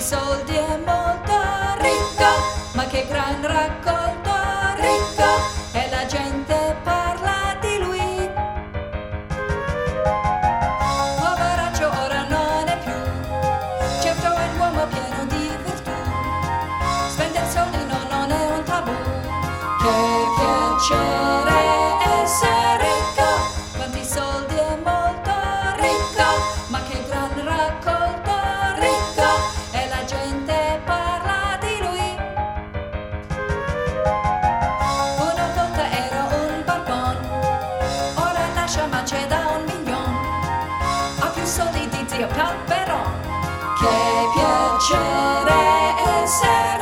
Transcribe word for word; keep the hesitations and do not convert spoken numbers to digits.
soldi e molto ricco, ma che gran raccolto ricco, e la gente parla di lui. Poveraccio ora non è più, certo è un uomo pieno di virtù, spendere soldi no, non è un tabù. Che piacere essere ricco, quanti soldi e molto ricco, ma che gran raccolto ricco, e la gente parla di lui. Una volta era un barbon, ora lascia ma c'è da un milion, ha più soldi di zio Calperon. Che piacere essere